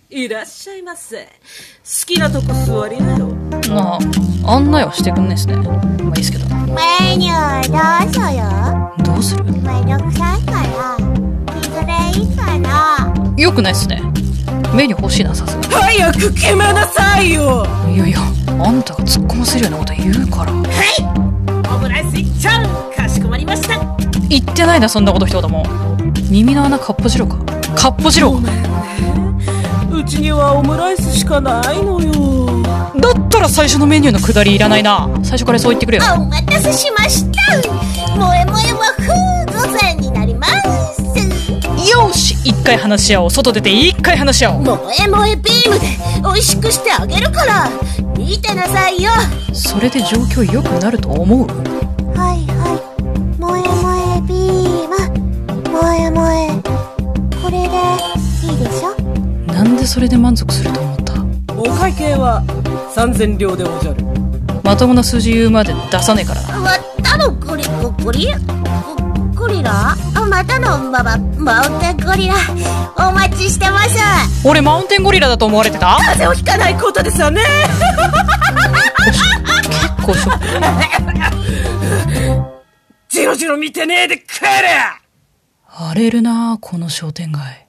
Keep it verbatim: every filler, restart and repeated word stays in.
いらっしゃいませ。好きなとこ座りなよ。 まあ、案内はしてくんねえっすね。まあいいっすけど。 メニューどうぞよ。 どうする？ めんどくさいから、いずれいいかな。 よくないっすね。メニュー欲しいな、さすが。 早く決めなさいよ。 いやいや、あんたが突っ込ませるようなこと言うから。 はい、オムライスいっちゃう。かしこまりました。 言ってないな、そんなこと一言も。耳の穴かっぽじろうか。かっぽじろう。 ごめんね、うちにはオムライスしかないのよ。 だったら最初のメニューのくだりいらないな。最初からそう言ってくれよ。 お待たせしました。萌え萌え和風御膳になります。 よし、一回話し合おう。外出て一回話し合おう。 萌え萌えビームで美味しくしてあげるから、見てなさいよ。 それで状況良くなると思う？ はいはい、萌え萌えビーム、萌え萌え、これでいいでしょ。 なんでそれで満足すると思った？ お会計はさんぜんりょうでおじゃる。 まともな数字言うまで出さねえからな。 またのゴリゴゴリゴゴリラ、またのマママウンテンゴリラ、お待ちしてます。 俺マウンテンゴリラだと思われてた？ 風邪をひかないことですよね。 結構ショック。 ジロジロ見てねえで帰れ。 荒れるな、この商店街。